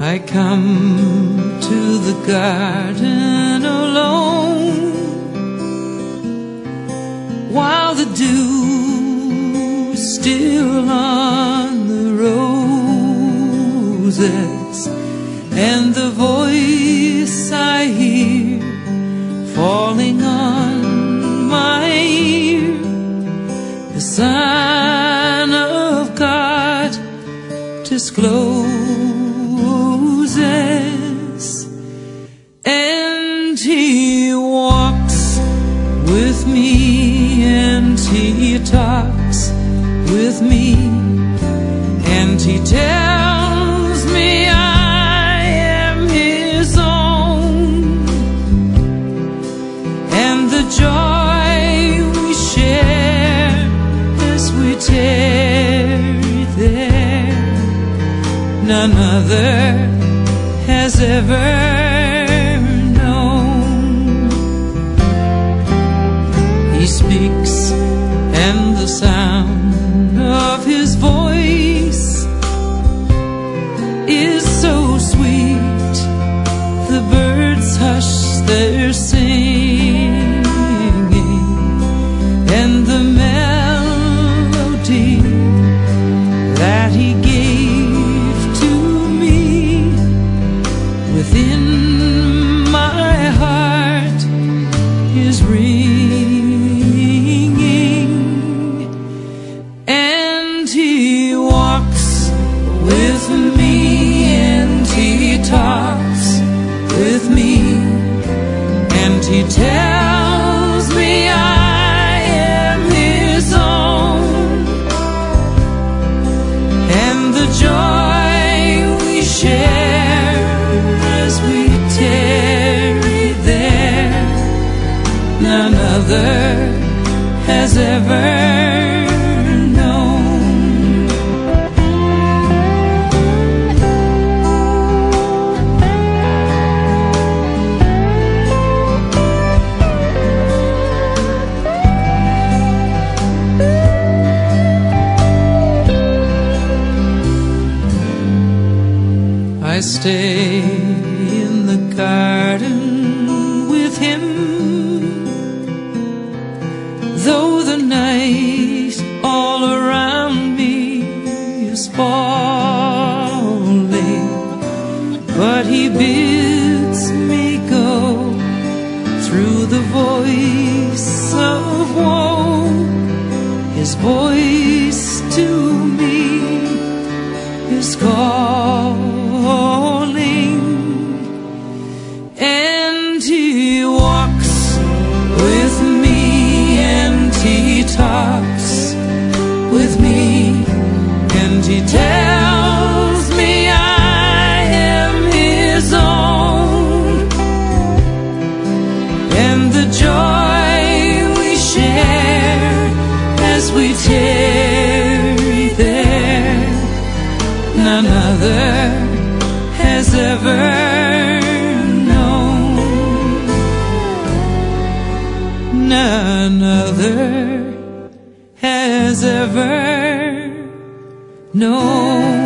I come to the garden alone, while the dew is still on the roses, and the voice I hear falling on my ear, the Son of God discloses, and He walks with me, and He talks with me, and He tells me I am His own, and the joy we share as we tarry there, none other has ever known. He speaks, and the sound of His voice is so sweet, the birds hush their singing, and the melody that He gave to me within my heart is ringing, and He walks with me, and He talks with me, and He tells me I am His own, and the joy we share as we tarry there, none other has ever known. I stay in the garden with Him, though the night all around me is falling, but He bids me go through the voice of woe. His voice to me is calling, and He walks with me, and He talks with me, and He tells me I am His own, and the joy we share as we tarry there, none other has ever known, none other has ever known.